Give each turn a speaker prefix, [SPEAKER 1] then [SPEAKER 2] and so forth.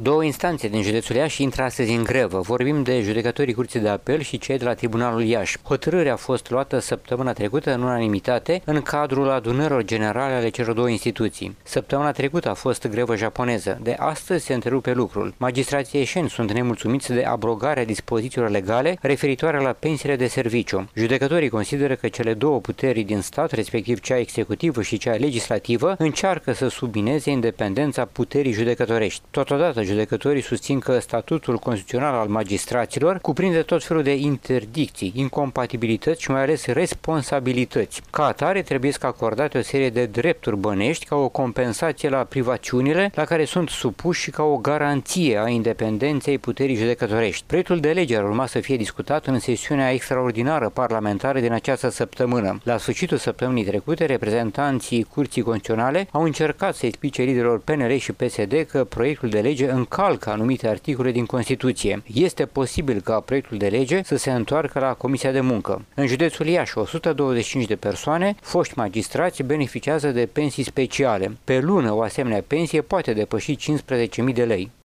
[SPEAKER 1] Două instanțe din județul Iași intră astăzi în grevă. Vorbim de judecătorii Curții de Apel și cei de la Tribunalul Iași. Hotărârea a fost luată săptămâna trecută în unanimitate în cadrul adunărilor generale ale celor două instituții. Săptămâna trecută a fost grevă japoneză. De astăzi se întrerupe lucrul. Magistrații ieșeni sunt nemulțumiți de abrogarea dispozițiilor legale referitoare la pensiile de serviciu. Judecătorii consideră că cele două puteri din stat, respectiv cea executivă și cea legislativă, încearcă să submineze independența puterii judecătorești. Totodată, judecătorii susțin că statutul constituțional al magistraților cuprinde tot felul de interdicții, incompatibilități și mai ales responsabilități. Ca atare, trebuie să acordate o serie de drepturi bănești ca o compensație la privațiunile la care sunt supuși și ca o garanție a independenței puterii judecătorești. Proiectul de lege ar urma să fie discutat în sesiunea extraordinară parlamentară din această săptămână. La sfârșitul săptămânii trecute, reprezentanții Curții Constituționale au încercat să explice liderilor PNL și PSD că proiectul de lege încalcă anumite articole din Constituție. Este posibil ca proiectul de lege să se întoarcă la Comisia de Muncă. În județul Iași, 125 de persoane, foști magistrați, beneficiază de pensii speciale. Pe lună, o asemenea pensie poate depăși 15.000 de lei.